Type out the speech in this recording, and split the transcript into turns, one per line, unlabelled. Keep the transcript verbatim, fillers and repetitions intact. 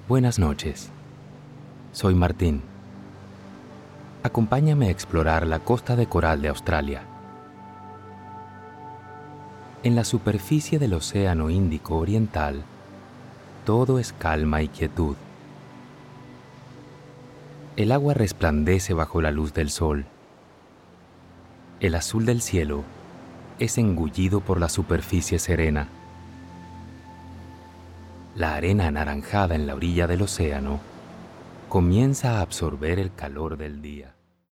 Buenas noches. Soy Martín. Acompáñame a explorar la costa de coral de Australia. En la superficie del Océano Índico Oriental, todo es calma y quietud. El agua resplandece bajo la luz del sol. El azul del cielo es engullido por la superficie serena. La arena anaranjada en la orilla del océano comienza a absorber el calor del día.